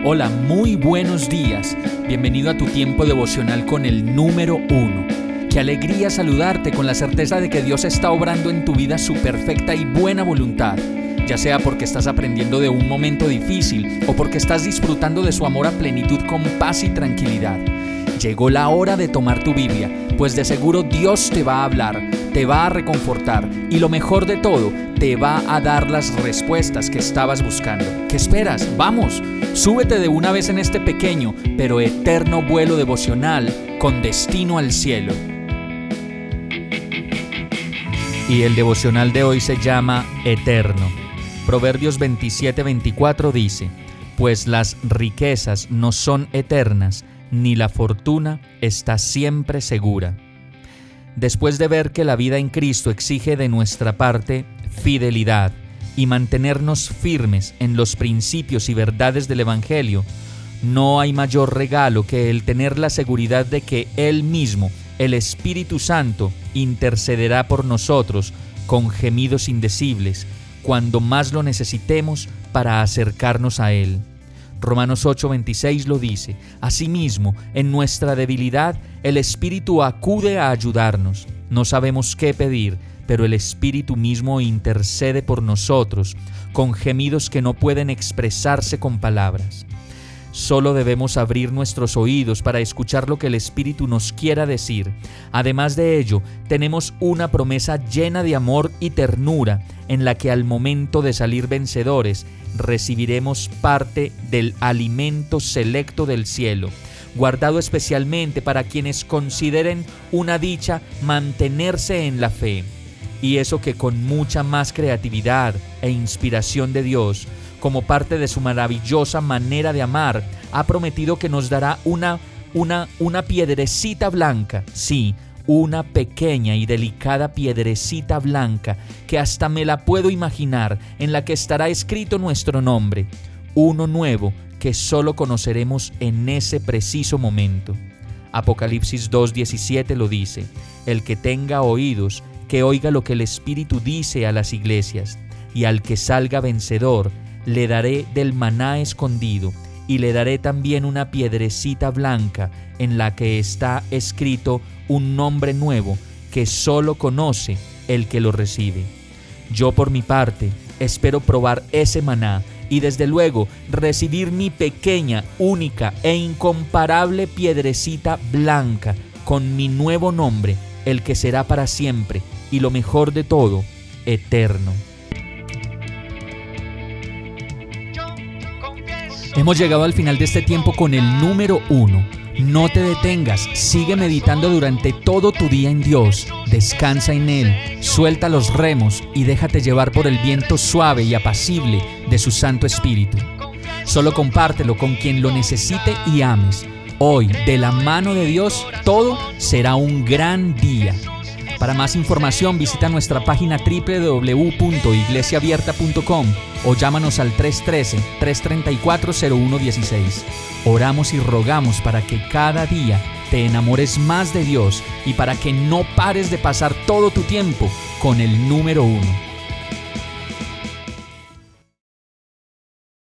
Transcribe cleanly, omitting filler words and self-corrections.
Hola, muy buenos días. Bienvenido a tu tiempo devocional con el número 1. Qué alegría saludarte con la certeza de que Dios está obrando en tu vida su perfecta y buena voluntad, ya sea porque estás aprendiendo de un momento difícil o porque estás disfrutando de su amor a plenitud con paz y tranquilidad. Llegó la hora de tomar tu Biblia, pues de seguro Dios te va a hablar, te va a reconfortar y lo mejor de todo, te va a dar las respuestas que estabas buscando. ¿Qué esperas? ¡Vamos! Súbete de una vez en este pequeño pero eterno vuelo devocional con destino al cielo. Y el devocional de hoy se llama Eterno. Proverbios 27:24 dice: Pues las riquezas no son eternas, ni la fortuna está siempre segura. Después de ver que la vida en Cristo exige de nuestra parte fidelidad y mantenernos firmes en los principios y verdades del Evangelio, no hay mayor regalo que el tener la seguridad de que Él mismo, el Espíritu Santo, intercederá por nosotros con gemidos indecibles cuando más lo necesitemos para acercarnos a Él. Romanos 8:26 lo dice: Asimismo, en nuestra debilidad, el Espíritu acude a ayudarnos. No sabemos qué pedir, pero el Espíritu mismo intercede por nosotros con gemidos que no pueden expresarse con palabras. Solo debemos abrir nuestros oídos para escuchar lo que el Espíritu nos quiera decir. Además de ello, tenemos una promesa llena de amor y ternura en la que al momento de salir vencedores recibiremos parte del alimento selecto del cielo, guardado especialmente para quienes consideren una dicha mantenerse en la fe. Y eso que con mucha más creatividad e inspiración de Dios, como parte de su maravillosa manera de amar, ha prometido que nos dará una piedrecita blanca, sí, una pequeña y delicada piedrecita blanca que hasta me la puedo imaginar, en la que estará escrito nuestro nombre, uno nuevo que solo conoceremos en ese preciso momento. Apocalipsis 2:17 lo dice: El que tenga oídos, que oiga lo que el Espíritu dice a las iglesias, y al que salga vencedor, le daré del maná escondido, y le daré también una piedrecita blanca en la que está escrito un nombre nuevo que solo conoce el que lo recibe. Yo por mi parte espero probar ese maná y desde luego recibir mi pequeña, única e incomparable piedrecita blanca con mi nuevo nombre, el que será para siempre y lo mejor de todo, eterno. Hemos llegado al final de este tiempo con el número 1. No te detengas, sigue meditando durante todo tu día en Dios, descansa en Él, suelta los remos y déjate llevar por el viento suave y apacible de su Santo Espíritu. Solo compártelo con quien lo necesite y ames. Hoy, de la mano de Dios, todo será un gran día. Para más información visita nuestra página www.iglesiaabierta.com o llámanos al 313-334-0116. Oramos y rogamos para que cada día te enamores más de Dios y para que no pares de pasar todo tu tiempo con el número 1.